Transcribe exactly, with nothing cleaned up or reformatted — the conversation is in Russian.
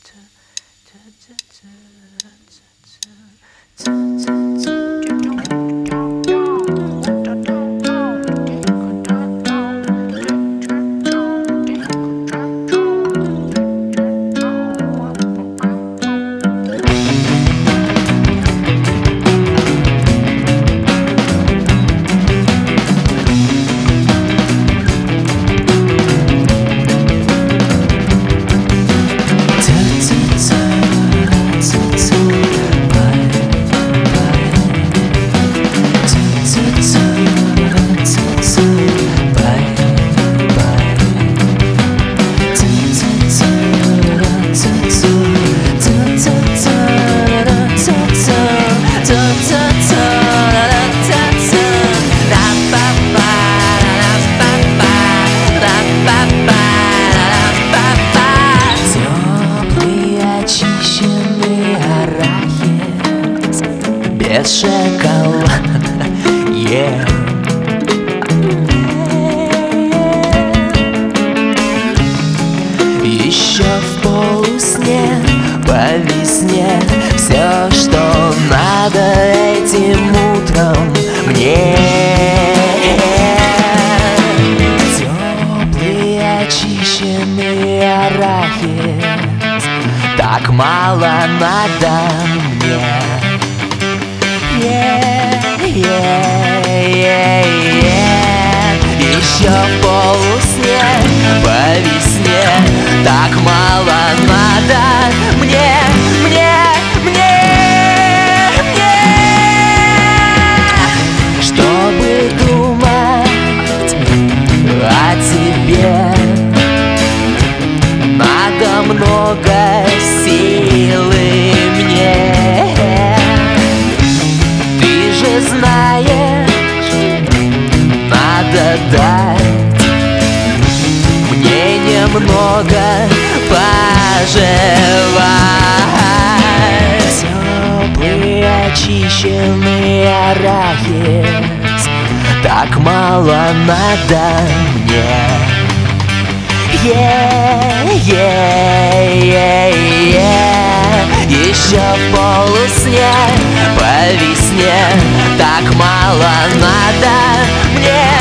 Без шоколада, yeah. Еще в полусне, по весне, все, что надо этим утром мне. Теплый очищенный арахис, так мало надо мне. Yeah, yeah, yeah, yeah. Еще в полусне, по весне, так мало надо мне, мне, мне, мне, чтобы думать о тебе. Надо много силы мне. Знаешь, надо дать мне немного пожевать. Теплый очищенный арахис, так мало надо мне. Yeah, yeah, yeah, yeah. Еще в полусне, по весне, так мало надо мне.